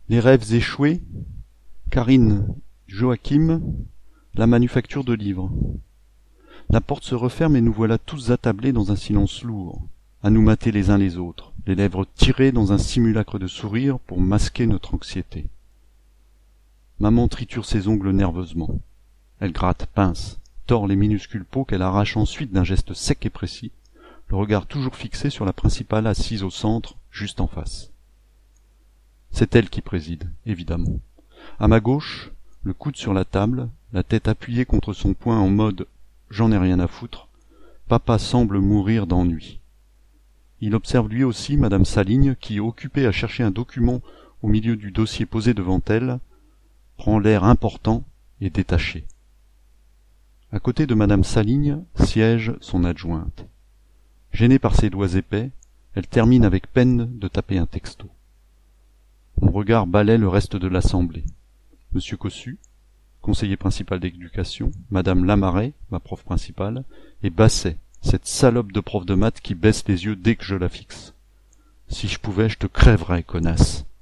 Les rêves échoués, Karine, Joachim, la manufacture de livres. La porte se referme et nous voilà tous attablés dans un silence lourd, à nous mater les uns les autres, les lèvres tirées dans un simulacre de sourire pour masquer notre anxiété. Maman triture ses ongles nerveusement. Elle gratte, pince, tord les minuscules peaux qu'elle arrache ensuite d'un geste sec et précis, le regard toujours fixé sur la principale assise au centre, juste en face. C'est elle qui préside, évidemment. À ma gauche, le coude sur la table, la tête appuyée contre son poing en mode « j'en ai rien à foutre », papa semble mourir d'ennui. Il observe lui aussi madame Saligne qui, occupée à chercher un document au milieu du dossier posé devant elle, prend l'air important et détaché. À côté de madame Saligne siège son adjointe. Gênée par ses doigts épais, elle termine avec peine de taper un texto. Mon regard balaie le reste de l'assemblée. Monsieur Cossu, conseiller principal d'éducation, madame Lamaret, ma prof principale, et Basset, cette salope de prof de maths qui baisse les yeux dès que je la fixe. Si je pouvais, je te crèverais, connasse.